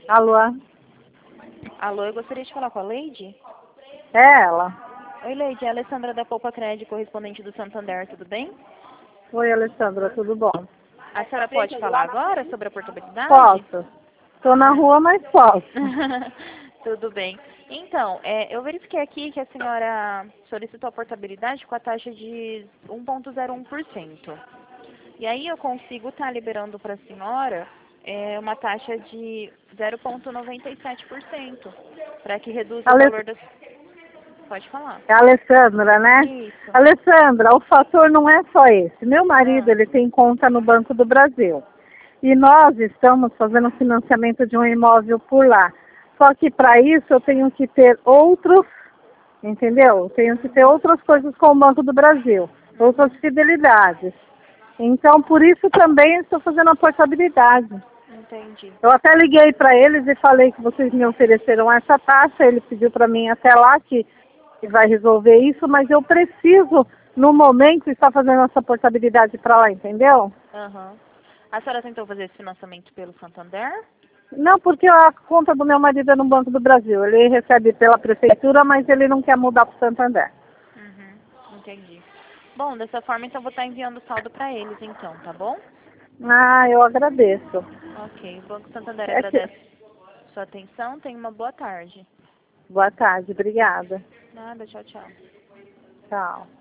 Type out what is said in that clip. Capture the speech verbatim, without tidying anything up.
Alô? Alô, eu gostaria de falar com a Leide? É ela. Oi, Leide, é a Alessandra da Poupa Crédito, correspondente do Santander, tudo bem? Oi, Alessandra, tudo bom? A senhora pode falar agora sobre a portabilidade? Posso. Tô na Ah. rua, mas posso. Tudo bem. Então, é, eu verifiquei aqui que a senhora solicitou a portabilidade com a taxa de um vírgula zero um por cento. E aí eu consigo estar liberando para a senhora é, uma taxa de zero vírgula noventa e sete por cento, para que reduza o Ale... valor das... Pode falar. É a Alessandra, né? Isso. Alessandra, o fator não é só esse. Meu marido, Ah, ele tem conta no Banco do Brasil. E nós estamos fazendo financiamento de um imóvel por lá. Só que para isso eu tenho que ter outros, entendeu? Eu tenho que ter outras coisas com o Banco do Brasil, outras fidelidades. Então, por isso também estou fazendo a portabilidade. entendi. Eu até liguei para eles e falei que vocês me ofereceram essa taxa. Ele pediu para mim até lá que que vai resolver isso, mas eu preciso, no momento, estar fazendo essa portabilidade para lá, entendeu? Aham. A senhora tentou fazer esse financiamento pelo Santander? Não, porque a conta do meu marido é no Banco do Brasil. Ele recebe pela prefeitura, mas ele não quer mudar para o Santander. Uhum, entendi. Bom, dessa forma, então, eu vou estar enviando o saldo para eles, então, tá bom? Ah, eu agradeço. Ok, o Banco Santander É que... agradece sua atenção. Tenha uma boa tarde. Boa tarde, obrigada. Nada, tchau, tchau. Tchau.